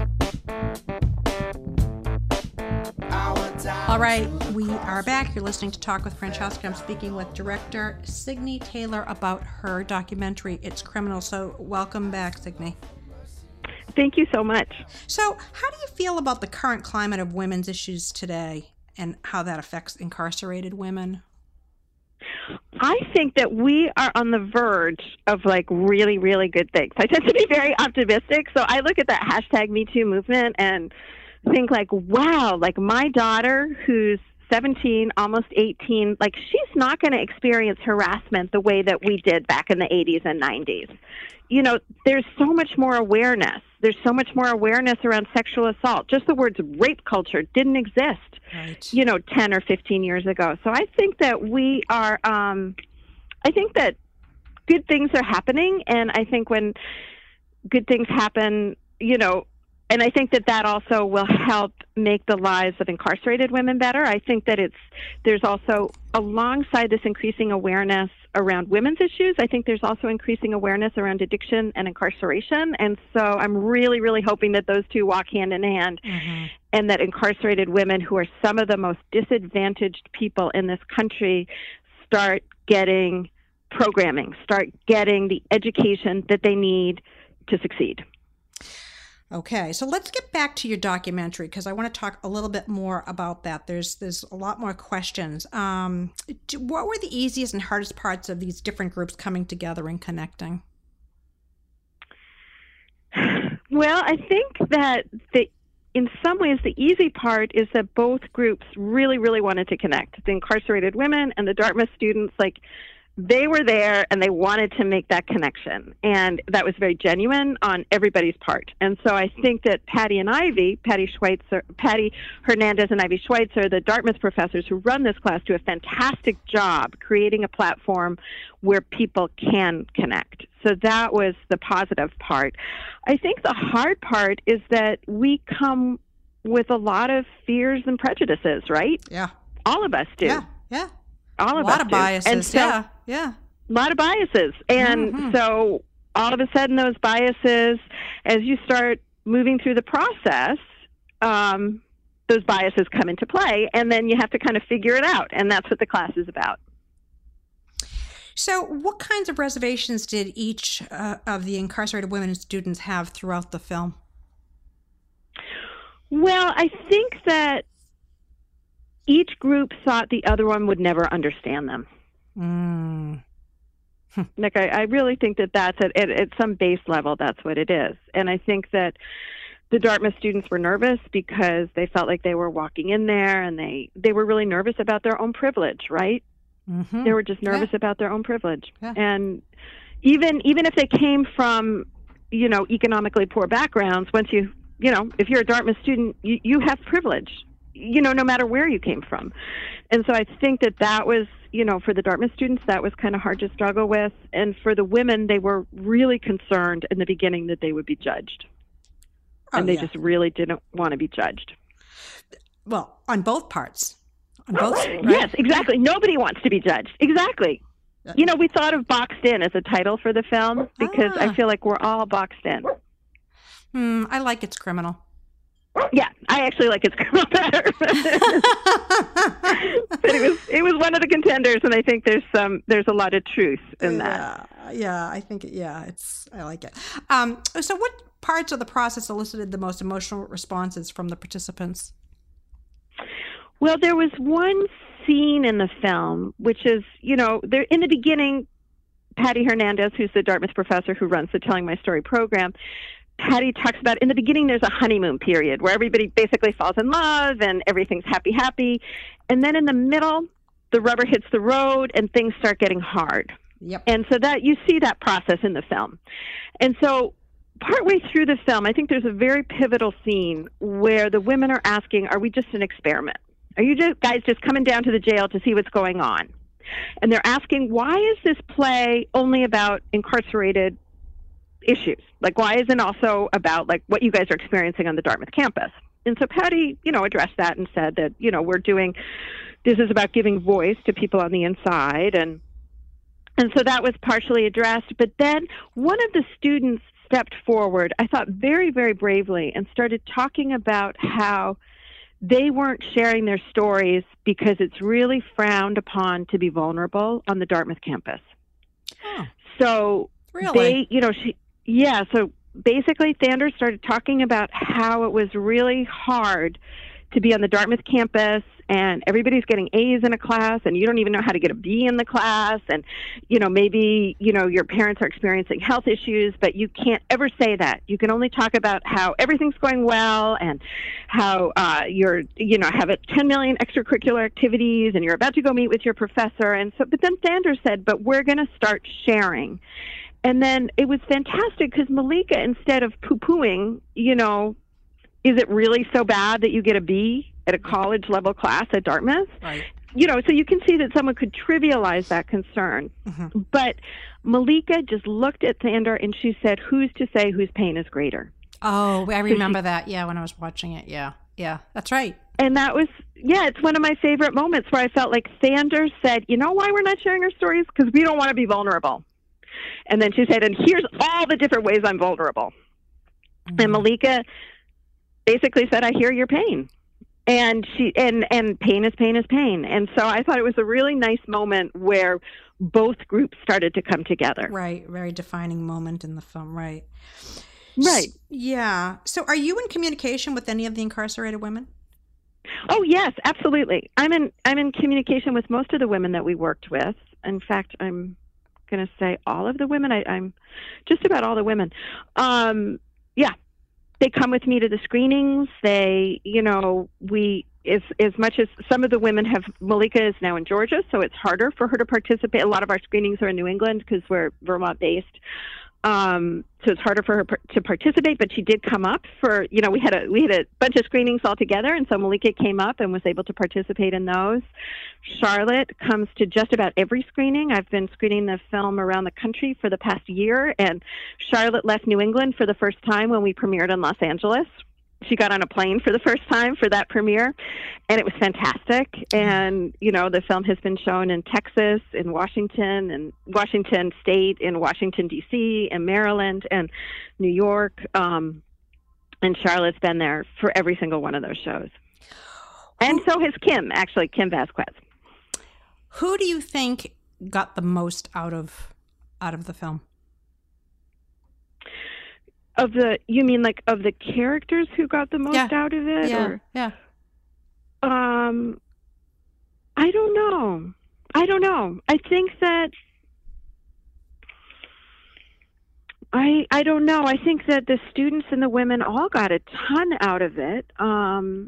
Speaker 3: All right, we are back. You're listening to Talk with Francesca. I'm speaking with director Signe Taylor about her documentary, It's Criminal. So welcome back, Signe.
Speaker 4: Thank you so much.
Speaker 3: So how do you feel about the current climate of women's issues today and how that affects incarcerated women?
Speaker 4: I think that we are on the verge of like really, really good things. I tend to be very optimistic. So I look at that hashtag #MeToo movement and think like, wow, like my daughter who's 17, almost 18, like she's not going to experience harassment the way that we did back in the 80s and 90s. You know, there's so much more awareness. There's so much more awareness around sexual assault. Just the words rape culture didn't exist,
Speaker 3: right,
Speaker 4: 10 or 15 years ago. So I think that we are, I think that good things are happening. And I think when good things happen, and I think that that also will help make the lives of incarcerated women better. I think that there's also, alongside this increasing awareness around women's issues, I think there's also increasing awareness around addiction and incarceration. And so I'm really, really hoping that those two walk hand in hand, and that incarcerated women, who are some of the most disadvantaged people in this country, start getting programming, start getting the education that they need to succeed.
Speaker 3: Okay, so let's get back to your documentary because I want to talk a little bit more about that. There's a lot more questions. What were the easiest and hardest parts of these different groups coming together and connecting?
Speaker 4: Well, I think that in some ways the easy part is that both groups really, really wanted to connect. The incarcerated women and the Dartmouth students, they were there and they wanted to make that connection. And that was very genuine on everybody's part. And so I think that Patty Hernandez and Ivy Schweitzer, the Dartmouth professors who run this class, do a fantastic job creating a platform where people can connect. So that was the positive part. I think the hard part is that we come with a lot of fears and prejudices, right?
Speaker 3: Yeah.
Speaker 4: All of us do.
Speaker 3: Yeah.
Speaker 4: All of us do.
Speaker 3: A lot of biases,
Speaker 4: and so,
Speaker 3: yeah.
Speaker 4: A lot of biases. And so all of a sudden those biases, as you start moving through the process, those biases come into play, and then you have to kind of figure it out. And that's what the class is about.
Speaker 3: So what kinds of reservations did each of the incarcerated women and students have throughout the film?
Speaker 4: Well, I think that each group thought the other one would never understand them. Like, I really think that that's at some base level, that's what it is. And I think that the Dartmouth students were nervous because they felt like they were walking in there, and they were really nervous about their own privilege, right? They were just nervous about their own privilege. Yeah. And even if they came from, economically poor backgrounds, once if you're a Dartmouth student, you have privilege, no matter where you came from. And so I think that was, for the Dartmouth students, that was kind of hard to struggle with. And for the women, they were really concerned in the beginning that they would be judged. And they just really didn't want to be judged.
Speaker 3: Well, on both parts. On both, right?
Speaker 4: Yes, exactly. Nobody wants to be judged. Exactly. We thought of Boxed In as a title for the film because I feel like we're all boxed in.
Speaker 3: I like It's Criminal.
Speaker 4: Yeah, I actually like It's Criminal better. But it was one of the contenders, and I think there's a lot of truth in that.
Speaker 3: Yeah, I think I like it. So what parts of the process elicited the most emotional responses from the participants?
Speaker 4: Well, there was one scene in the film, which is, there in the beginning, Patty Hernandez, who's the Dartmouth professor who runs the Telling My Story program, Patty talks about, in the beginning, there's a honeymoon period where everybody basically falls in love and everything's happy. And then in the middle, the rubber hits the road and things start getting hard.
Speaker 3: Yep.
Speaker 4: And so that you see that process in the film. And so partway through the film, I think there's a very pivotal scene where the women are asking, are we just an experiment? Are you guys just coming down to the jail to see what's going on? And they're asking, why is this play only about incarcerated issues? Like, why isn't it also about, like, what you guys are experiencing on the Dartmouth campus? And so Patty, addressed that and said that, this is about giving voice to people on the inside. And so that was partially addressed. But then one of the students stepped forward, I thought very, very bravely, and started talking about how they weren't sharing their stories because it's really frowned upon to be vulnerable on the Dartmouth campus.
Speaker 3: Oh,
Speaker 4: so
Speaker 3: really?
Speaker 4: So basically Thander started talking about how it was really hard to be on the Dartmouth campus, and everybody's getting A's in a class, and you don't even know how to get a B in the class, and, maybe, your parents are experiencing health issues, but you can't ever say that. You can only talk about how everything's going well and how you're, have 10 million extracurricular activities, and you're about to go meet with your professor. And so, but then Thander said, but we're going to start sharing. And then it was fantastic because Malika, instead of poo-pooing, is it really so bad that you get a B at a college-level class at Dartmouth?
Speaker 3: Right.
Speaker 4: So you can see that someone could trivialize that concern.
Speaker 3: Mm-hmm.
Speaker 4: But Malika just looked at Thander and she said, who's to say whose pain is greater?
Speaker 3: Oh, I remember that. Yeah, when I was watching it. Yeah, that's right.
Speaker 4: And that was, it's one of my favorite moments where I felt like Thander said, you know why we're not sharing our stories? Because we don't want to be vulnerable. And then she said, and here's all the different ways I'm vulnerable. Mm-hmm. And Malika basically said, I hear your pain. And and pain is pain is pain. And so I thought it was a really nice moment where both groups started to come together.
Speaker 3: Right. Very defining moment in the film. Right.
Speaker 4: Right.
Speaker 3: Yeah. So are you in communication with any of the incarcerated women?
Speaker 4: Oh, yes, absolutely. I'm in communication with most of the women that we worked with. In fact, I'm going to say all of the women. I'm just about all the women. Yeah. They come with me to the screenings. They, as much as some of the women have, Malika is now in Georgia, so it's harder for her to participate. A lot of our screenings are in New England because we're Vermont-based. So it's harder for her to participate, but she did come up for, we had a bunch of screenings all together, and so Malika came up and was able to participate in those. Charlotte comes to just about every screening. I've been screening the film around the country for the past year, and Charlotte left New England for the first time when we premiered in Los Angeles. She got on a plane for the first time for that premiere, and it was fantastic. And, the film has been shown in Texas, in Washington, and Washington State, in Washington, D.C., and Maryland, and New York. And Charlotte's been there for every single one of those shows. And so has Kim Vasquez.
Speaker 3: Who do you think got the most out of the film?
Speaker 4: You mean like of the characters who got the most out of it?
Speaker 3: Yeah.
Speaker 4: I don't know. I think that I don't know. I think that the students and the women all got a ton out of it. I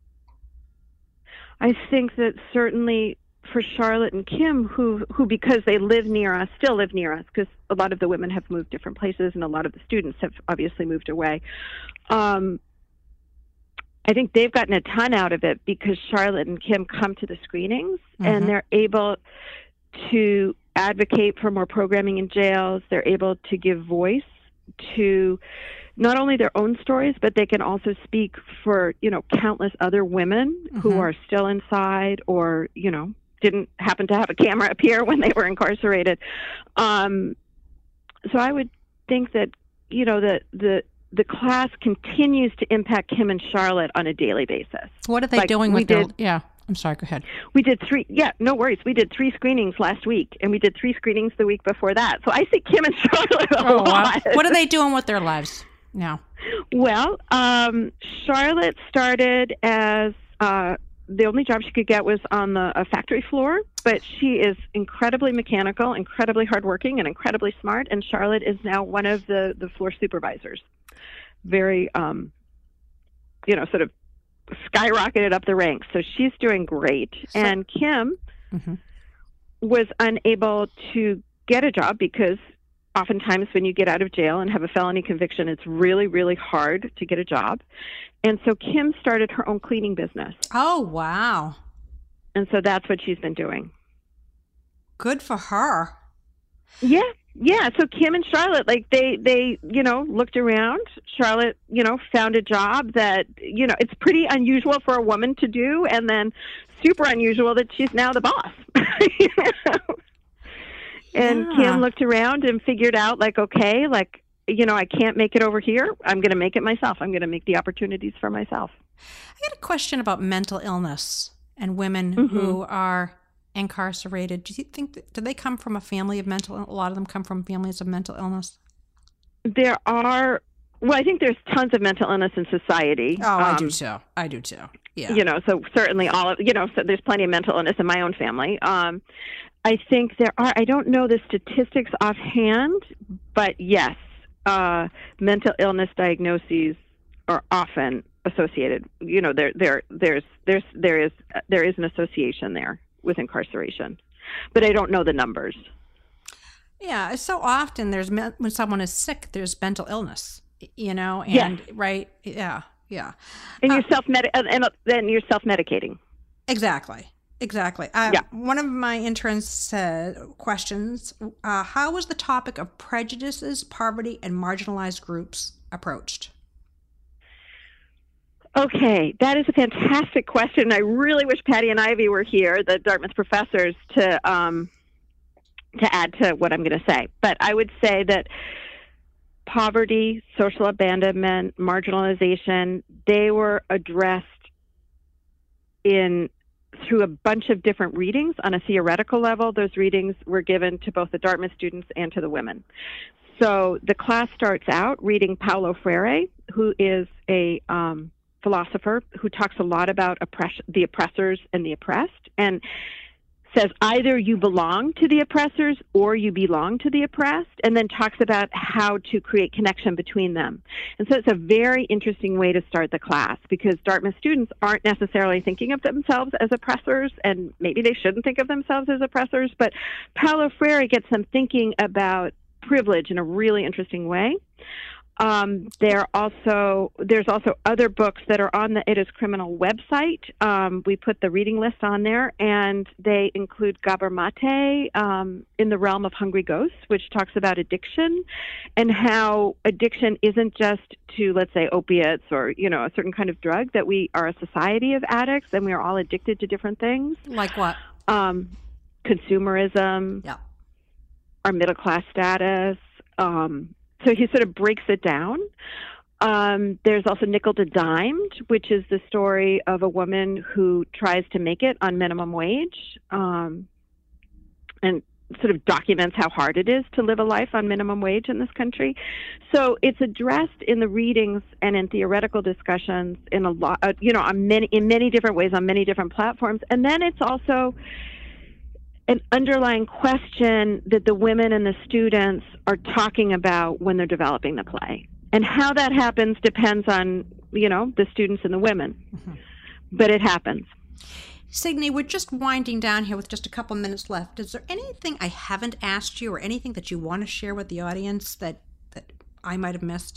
Speaker 4: think that certainly for Charlotte and Kim, who because they live near us, still live near us, because a lot of the women have moved different places and a lot of the students have obviously moved away. I think they've gotten a ton out of it because Charlotte and Kim come to the screenings and they're able to advocate for more programming in jails. They're able to give voice to not only their own stories, but they can also speak for, countless other women who are still inside or, didn't happen to have a camera appear when they were incarcerated. So I would think that, the class continues to impact Kim and Charlotte on a daily basis.
Speaker 3: What are they doing with their... Yeah, I'm sorry, go ahead.
Speaker 4: We did 3... Yeah, no worries. We did 3 screenings last week, and we did 3 screenings the week before that. So I see Kim and Charlotte a lot.
Speaker 3: Wow. What are they doing with their lives now?
Speaker 4: Well, Charlotte started as... the only job she could get was on a factory floor, but she is incredibly mechanical, incredibly hardworking, and incredibly smart, and Charlotte is now one of the floor supervisors. very, sort of skyrocketed up the ranks. So she's doing great. And Kim was unable to get a job because oftentimes when you get out of jail and have a felony conviction, it's really, really hard to get a job. And so Kim started her own cleaning business.
Speaker 3: Oh, wow.
Speaker 4: And so that's what she's been doing.
Speaker 3: Good for her.
Speaker 4: Yeah. Yeah. So Kim and Charlotte, like they looked around. Charlotte, found a job that, it's pretty unusual for a woman to do, and then super unusual that she's now the boss. And Kim looked around and figured out, like, okay, like, I can't make it over here. I'm going to make it myself. I'm going to make the opportunities for myself.
Speaker 3: I got a question about mental illness and women who are incarcerated. Do you think do they come from a family of a lot of them come from families of mental illness?
Speaker 4: There are, I think there's tons of mental illness in society.
Speaker 3: Oh, I do too. Yeah.
Speaker 4: So certainly so there's plenty of mental illness in my own family. I think there are, I don't know the statistics offhand, but yes, mental illness diagnoses are often associated. There is an association there with incarceration, but I don't know the numbers.
Speaker 3: Yeah, so often when someone is sick, there's mental illness, and
Speaker 4: yes.
Speaker 3: Right, yeah.
Speaker 4: And you're then you're self-medicating.
Speaker 3: Exactly. One of my interns said, questions, how was the topic of prejudices, poverty, and marginalized groups approached?
Speaker 4: Okay, that is a fantastic question. I really wish Patty and Ivy were here, the Dartmouth professors, to add to what I'm going to say. But I would say that poverty, social abandonment, marginalization, they were addressed through a bunch of different readings on a theoretical level. Those readings were given to both the Dartmouth students and to the women. So the class starts out reading Paulo Freire, who is a philosopher who talks a lot about the oppressors and the oppressed, and says either you belong to the oppressors or you belong to the oppressed, and then talks about how to create connection between them. And so it's a very interesting way to start the class, because Dartmouth students aren't necessarily thinking of themselves as oppressors, and maybe they shouldn't think of themselves as oppressors, but Paulo Freire gets them thinking about privilege in a really interesting way. There's also other books that are on the It Is Criminal website. We put the reading list on there, and they include Gabor Mate, In the Realm of Hungry Ghosts, which talks about addiction and how addiction isn't just to, let's say, opiates or, a certain kind of drug, that we are a society of addicts and we are all addicted to different things.
Speaker 3: Like what?
Speaker 4: Consumerism, our middle class status, so he sort of breaks it down. There's also Nickel to Dimed, which is the story of a woman who tries to make it on minimum wage, and sort of documents how hard it is to live a life on minimum wage in this country. So it's addressed in the readings and in theoretical discussions in a lot, in many different ways on many different platforms. And then it's also an underlying question that the women and the students are talking about when they're developing the play. And how that happens depends on, the students and the women. But it happens.
Speaker 3: Signe, we're just winding down here with just a couple minutes left. Is there anything I haven't asked you or anything that you want to share with the audience that I might have missed?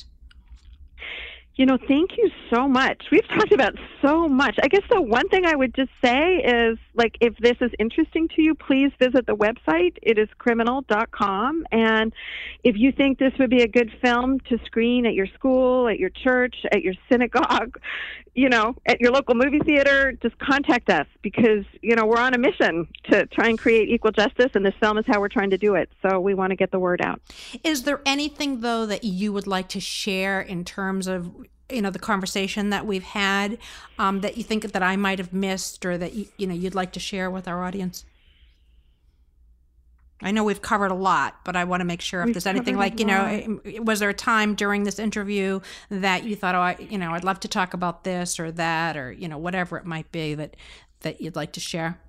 Speaker 4: Thank you so much. We've talked about so much. I guess the one thing I would just say is, if this is interesting to you, please visit the website. It is criminal.com. And if you think this would be a good film to screen at your school, at your church, at your synagogue, at your local movie theater, just contact us, because, we're on a mission to try and create equal justice, and this film is how we're trying to do it. So we want to get the word out.
Speaker 3: Is there anything, though, that you would like to share in terms of, the conversation that we've had, that you think that I might have missed, or that, you'd like to share with our audience? I know we've covered a lot, but I want to make sure if there's anything was there a time during this interview that you thought, I'd love to talk about this or that, or, whatever it might be that you'd like to share?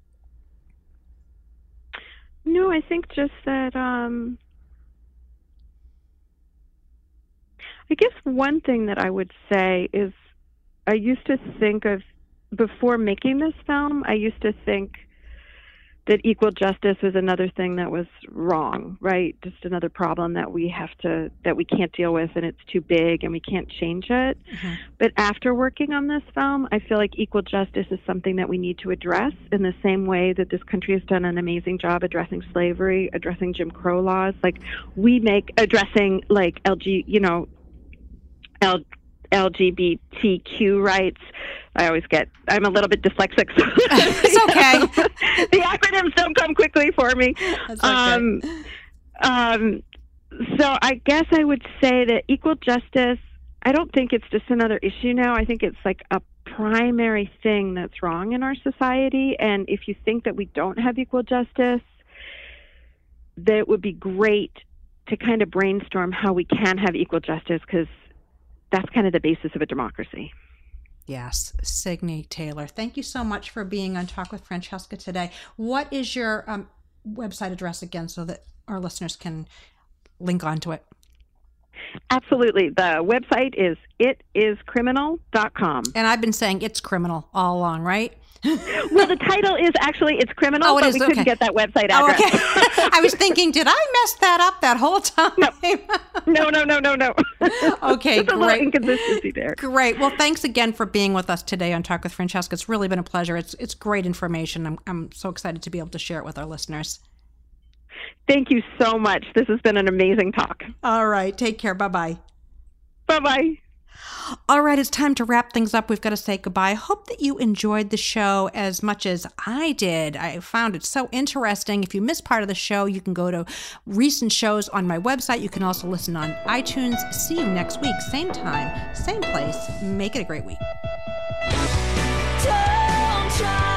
Speaker 4: No, I think just that, I guess one thing that I would say is I used to think of, before making this film, I used to think that equal justice was another thing that was wrong, right? Just another problem that we can't deal with, and it's too big and we can't change it. Mm-hmm. But after working on this film, I feel like equal justice is something that we need to address in the same way that this country has done an amazing job addressing slavery, addressing Jim Crow laws. Like, we make addressing like LGBTQ rights. I'm a little bit dyslexic, so
Speaker 3: it's okay.
Speaker 4: The acronyms don't come quickly for me.
Speaker 3: That's okay.
Speaker 4: So I guess I would say that equal justice, I don't think it's just another issue now. I think it's like a primary thing that's wrong in our society. And if you think that we don't have equal justice, that it would be great to kind of brainstorm how we can have equal justice, because that's kind of the basis of a democracy.
Speaker 3: Yes, Signe Taylor. Thank you so much for being on Talk with Francesca today. What is your website address again, so that our listeners can link onto it?
Speaker 4: Absolutely. The website is itiscriminal.com.
Speaker 3: And I've been saying it's criminal all along, right?
Speaker 4: Well, the title is actually It's Criminal, but we couldn't get that website address.
Speaker 3: Oh, okay. I was thinking, did I mess that up that whole time?
Speaker 4: No.
Speaker 3: Okay,
Speaker 4: There's a little inconsistency there.
Speaker 3: Great. Well, thanks again for being with us today on Talk with Francesca. It's really been a pleasure. It's great information. I'm so excited to be able to share it with our listeners.
Speaker 4: Thank you so much. This has been an amazing talk.
Speaker 3: All right. Take care. Bye-bye.
Speaker 4: Bye-bye.
Speaker 3: All right, it's time to wrap things up. We've got to say goodbye. I hope that you enjoyed the show as much as I did. I found it so interesting. If you missed part of the show, you can go to recent shows on my website. You can also listen on iTunes. See you next week, same time, same place. Make it a great week.
Speaker 1: Don't try.